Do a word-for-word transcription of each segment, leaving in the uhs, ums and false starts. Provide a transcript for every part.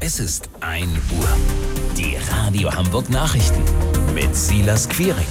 Es ist ein Uhr. Die Radio Hamburg Nachrichten mit Silas Quiring.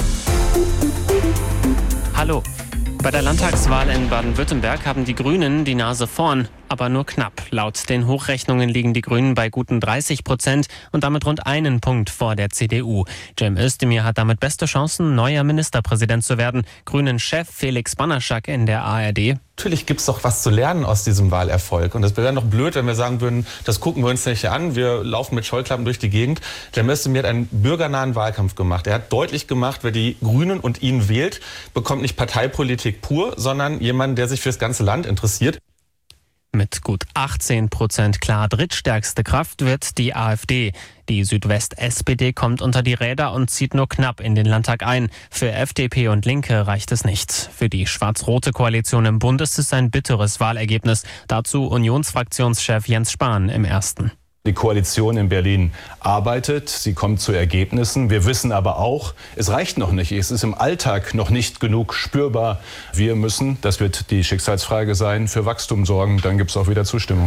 Hallo. Bei der Landtagswahl in Baden-Württemberg haben die Grünen die Nase vorn, aber nur knapp. Laut den Hochrechnungen liegen die Grünen bei guten dreißig Prozent und damit rund einen Punkt vor der C D U. Cem Özdemir hat damit beste Chancen, neuer Ministerpräsident zu werden. Grünen-Chef Felix Banaschak in der A R D. Natürlich gibt es doch was zu lernen aus diesem Wahlerfolg. Und es wäre doch blöd, wenn wir sagen würden, das gucken wir uns nicht an, wir laufen mit Scheuklappen durch die Gegend. Cem Özdemir hat einen bürgernahen Wahlkampf gemacht. Er hat deutlich gemacht, wer die Grünen und ihn wählt, bekommt nicht Parteipolitik pur, sondern jemanden, der sich fürs ganze Land interessiert. Mit gut achtzehn Prozent klar drittstärkste Kraft wird die AfD. Die Südwest-S P D kommt unter die Räder und zieht nur knapp in den Landtag ein. Für F D P und Linke reicht es nicht. Für die schwarz-rote Koalition im Bund ist es ein bitteres Wahlergebnis. Dazu Unionsfraktionschef Jens Spahn im Ersten. Die Koalition in Berlin arbeitet, sie kommt zu Ergebnissen. Wir wissen aber auch, es reicht noch nicht. Es ist im Alltag noch nicht genug spürbar. Wir müssen, das wird die Schicksalsfrage sein, für Wachstum sorgen. Dann gibt es auch wieder Zustimmung.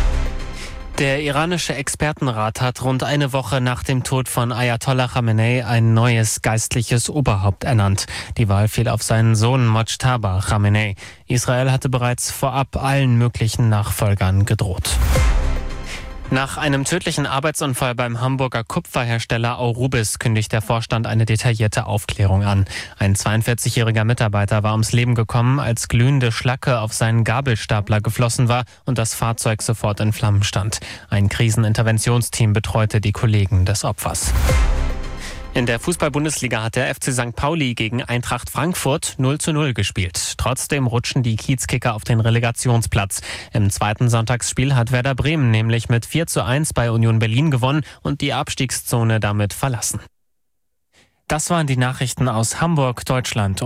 Der iranische Expertenrat hat rund eine Woche nach dem Tod von Ayatollah Khamenei ein neues geistliches Oberhaupt ernannt. Die Wahl fiel auf seinen Sohn Mojtaba Khamenei. Israel hatte bereits vorab allen möglichen Nachfolgern gedroht. Nach einem tödlichen Arbeitsunfall beim Hamburger Kupferhersteller Aurubis kündigt der Vorstand eine detaillierte Aufklärung an. Ein zweiundvierzigjähriger Mitarbeiter war ums Leben gekommen, als glühende Schlacke auf seinen Gabelstapler geflossen war und das Fahrzeug sofort in Flammen stand. Ein Kriseninterventionsteam betreute die Kollegen des Opfers. In der Fußball-Bundesliga hat der F C Sankt Pauli gegen Eintracht Frankfurt null zu null gespielt. Trotzdem rutschen die Kiezkicker auf den Relegationsplatz. Im zweiten Sonntagsspiel hat Werder Bremen nämlich mit vier zu eins bei Union Berlin gewonnen und die Abstiegszone damit verlassen. Das waren die Nachrichten aus Hamburg, Deutschland.